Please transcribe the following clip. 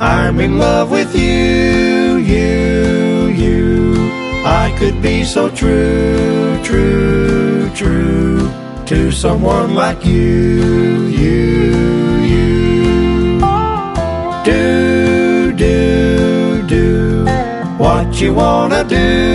I'm in love with you, you. I could be so true, true, true to someone like you, you. Do what you wanna do.